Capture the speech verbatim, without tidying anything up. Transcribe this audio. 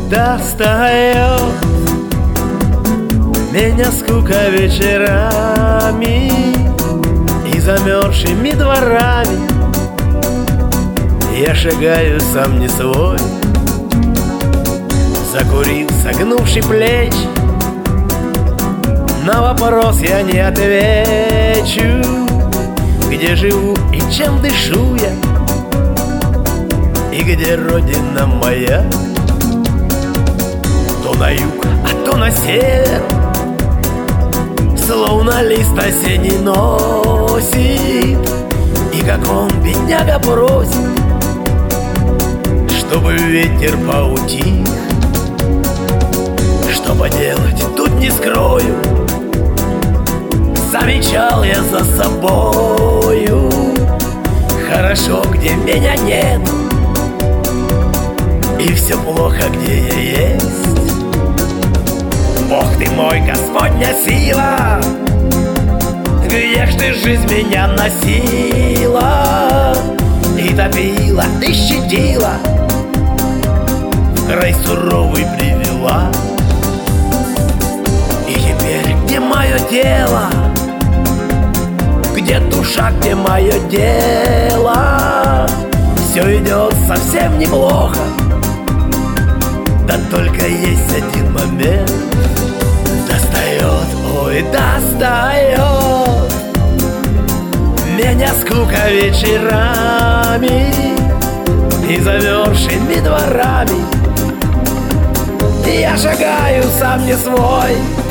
достает меня скука вечерами и замерзшими дворами. Я шагаю сам не свой, закурил, согнувший плечи. На вопрос я не отвечу, где живу и чем дышу я, и где родина моя. То на юг, а то на север, словно лист осенний носит. И как он, бедняга, просит, чтобы ветер поутих. Что поделать, тут не скрою, замечал я за собою. Хорошо, где меня нет, и все плохо, где я есть. Бог ты мой, Господня сила, где ж ты жизнь меня носила и топила, и щадила, в край суровый привела. И теперь где мое тело, где душа, где мое дело? Все идет совсем неплохо, да только есть один момент. Достает, ой, достает меня скука вечерами и замерзшими дворами. Я шагаю сам не свой,